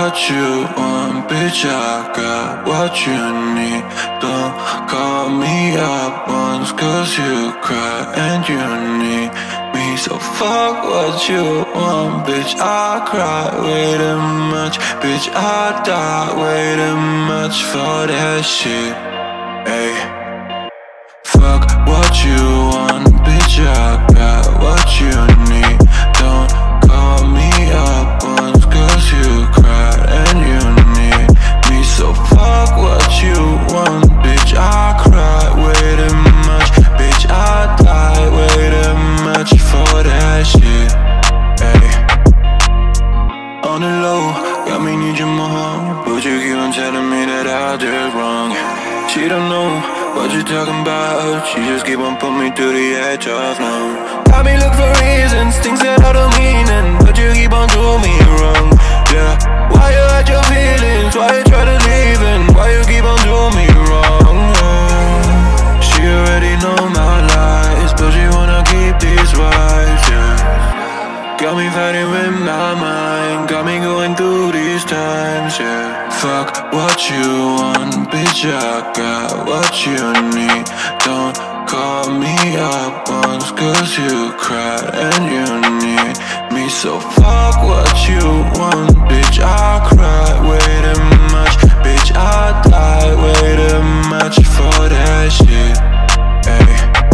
what you want, bitch, I got what you need. Don't call me up once, cause you cry and you need me. So fuck what you want, bitch, I cry way too much. Bitch, I die way too much for that shit. Ay. Fuck what you want, bitch, I got what you need. Don't call me up once, cause you cried and you need me. So fuck what you want, bitch, I cry way too much. Bitch, I die way too much for that shit. Ay. On the low, got me need you more, but you keep on telling me that I did wrong. She don't know what you talking about. She just keep on putting me to the edge of no. Got me look for reasons, things that I don't mean, but you keep on doing me wrong. Yeah, why you hide your feelings? Why you try to leave? And why you keep on doing me wrong? She already know my lies, but she wanna keep these vibes. Yeah, got me fighting with my mind, got me going through these times. Yeah. Fuck what you want, bitch, I got what you need. Don't call me up once, cause you cried and you need me. So fuck what you want, bitch, I cry way too much. Bitch, I die way too much for that shit. Ay.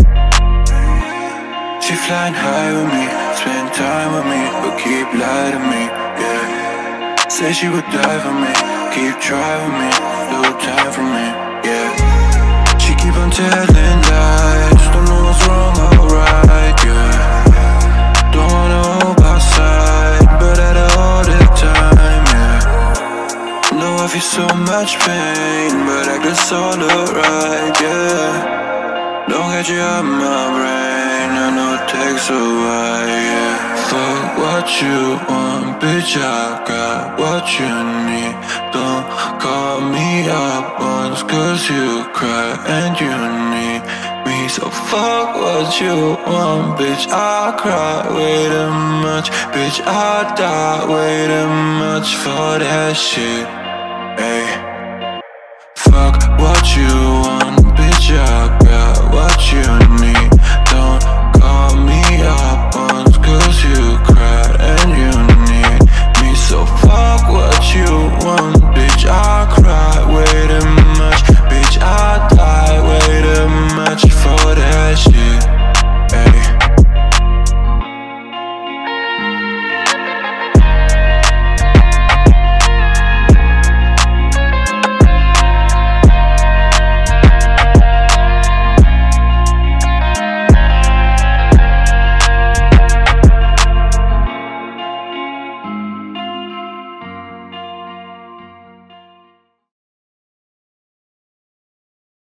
She flying high with me, spend time with me, but keep lying to me, yeah. Say she would die for me, keep trying me, no time for me, yeah. She keep on telling lies, don't know what's wrong or right, yeah. Don't wanna hold my side, but at all the time, yeah. Know I feel so much pain, but I guess all alright, yeah. Don't get you out my brain, I know it takes a while, yeah. Fuck what you want, bitch, I got what you need. Don't call me up once, cause you cry and you need me. So fuck what you want, bitch, I cry way too much. Bitch, I die way too much for that shit. Ay. Fuck what you want, bitch, I got what you need.